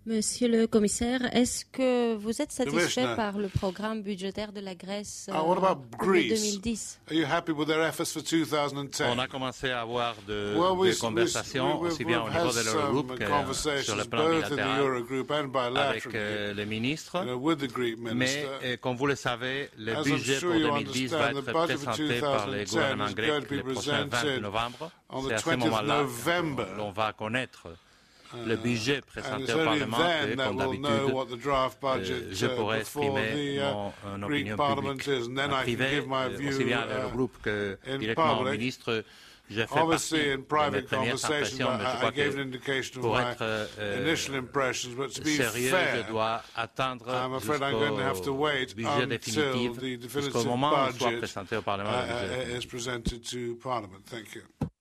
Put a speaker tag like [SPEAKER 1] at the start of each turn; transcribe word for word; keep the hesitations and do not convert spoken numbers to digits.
[SPEAKER 1] Monsieur le commissaire, est-ce que vous êtes satisfait par le programme budgétaire de la Grèce
[SPEAKER 2] uh, what about
[SPEAKER 1] pour deux
[SPEAKER 2] Greece?
[SPEAKER 1] mille dix?
[SPEAKER 2] Are you happy with their efforts for two thousand ten?
[SPEAKER 3] On a commencé à avoir de,
[SPEAKER 2] well, we,
[SPEAKER 3] des conversations,
[SPEAKER 2] we, we,
[SPEAKER 3] aussi bien au niveau de l'Eurogroupe que sur le plan bilatéral avec euh, les ministres.
[SPEAKER 2] You know, with the Greek minister.
[SPEAKER 3] Mais euh, comme vous le savez, le
[SPEAKER 2] As
[SPEAKER 3] budget
[SPEAKER 2] sure
[SPEAKER 3] pour deux mille dix va être présenté par les gouvernements grecs le prochain vingt novembre. C'est à ce moment-là que l'on va connaître le budget présenté au Parlement que, comme d'habitude, euh, je pourrais exprimer mon, mon opinion publique. En privé, euh, aussi bien à l'Eurogroupe que directement au ministre, j'ai fait partie de mes premières impressions, mais je crois que pour être euh, sérieux, je dois attendre jusqu'au budget définitif, jusqu'au moment où il soit présenté au Parlement le budget.